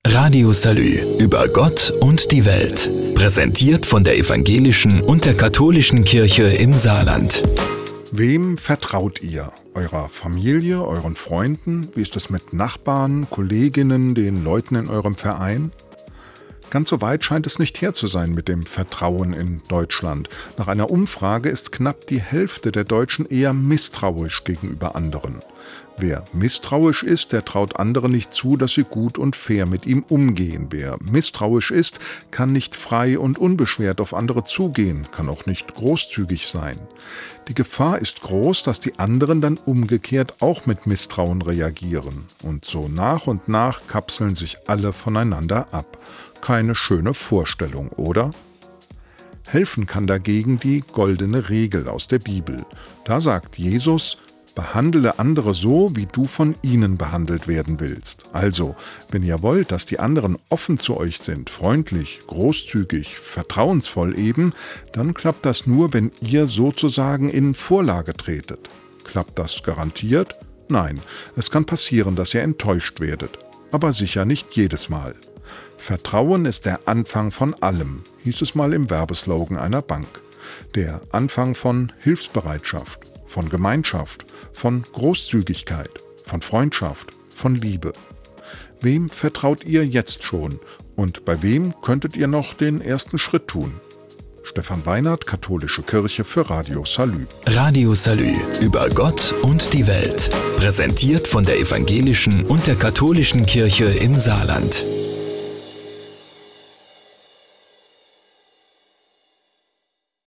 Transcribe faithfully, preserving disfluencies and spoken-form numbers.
Radio Salü über Gott und die Welt. Präsentiert von der Evangelischen und der Katholischen Kirche im Saarland. Wem vertraut ihr? Eurer Familie, euren Freunden? Wie ist es mit Nachbarn, Kolleginnen, den Leuten in eurem Verein? Ganz so weit scheint es nicht her zu sein mit dem Vertrauen in Deutschland. Nach einer Umfrage ist knapp die Hälfte der Deutschen eher misstrauisch gegenüber anderen. Wer misstrauisch ist, der traut anderen nicht zu, dass sie gut und fair mit ihm umgehen. Wer misstrauisch ist, kann nicht frei und unbeschwert auf andere zugehen, kann auch nicht großzügig sein. Die Gefahr ist groß, dass die anderen dann umgekehrt auch mit Misstrauen reagieren. Und so nach und nach kapseln sich alle voneinander ab. Keine schöne Vorstellung, oder? Helfen kann dagegen die goldene Regel aus der Bibel. Da sagt Jesus: Behandle andere so, wie du von ihnen behandelt werden willst. Also, wenn ihr wollt, dass die anderen offen zu euch sind, freundlich, großzügig, vertrauensvoll eben, dann klappt das nur, wenn ihr sozusagen in Vorlage tretet. Klappt das garantiert? Nein, es kann passieren, dass ihr enttäuscht werdet. Aber sicher nicht jedes Mal. Vertrauen ist der Anfang von allem, hieß es mal im Werbeslogan einer Bank. Der Anfang von Hilfsbereitschaft, von Gemeinschaft, von Großzügigkeit, von Freundschaft, von Liebe. Wem vertraut ihr jetzt schon und bei wem könntet ihr noch den ersten Schritt tun? Stefan Weinert, Katholische Kirche für Radio Salü. Radio Salü über Gott und die Welt. Präsentiert von der Evangelischen und der Katholischen Kirche im Saarland.